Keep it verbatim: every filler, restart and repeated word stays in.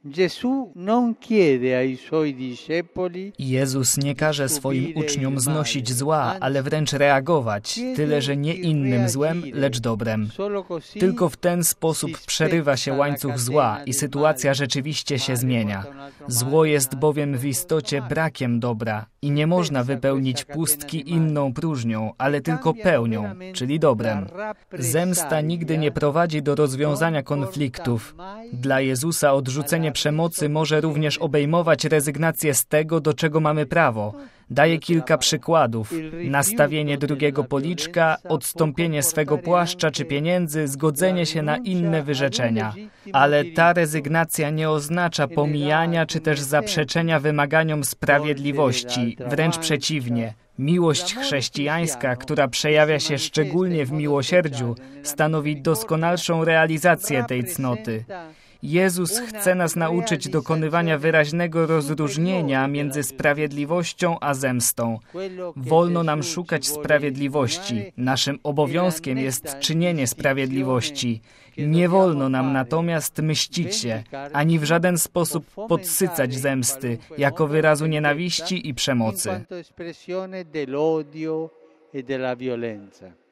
Jezus nie każe swoim uczniom znosić zła, ale wręcz reagować, tyle że nie innym złem, lecz dobrem. Tylko w ten sposób przerywa się łańcuch zła i sytuacja rzeczywiście się zmienia. Zło jest bowiem w istocie brakiem dobra i nie można wypełnić pustki inną próżnią, ale tylko pełnią, czyli dobrem. Zemsta nigdy nie prowadzi do rozwiązania konfliktów. Dla Jezusa odrzucenie przemocy może również obejmować rezygnację z tego, do czego mamy prawo. Daje kilka przykładów. Nastawienie drugiego policzka, odstąpienie swego płaszcza czy pieniędzy, zgodzenie się na inne wyrzeczenia. Ale ta rezygnacja nie oznacza pomijania czy też zaprzeczenia wymaganiom sprawiedliwości. Wręcz przeciwnie. Miłość chrześcijańska, która przejawia się szczególnie w miłosierdziu, stanowi doskonalszą realizację tej cnoty. Jezus chce nas nauczyć dokonywania wyraźnego rozróżnienia między sprawiedliwością a zemstą. Wolno nam szukać sprawiedliwości. Naszym obowiązkiem jest czynienie sprawiedliwości. Nie wolno nam natomiast mścić się, ani w żaden sposób podsycać zemsty, jako wyrazu nienawiści i przemocy.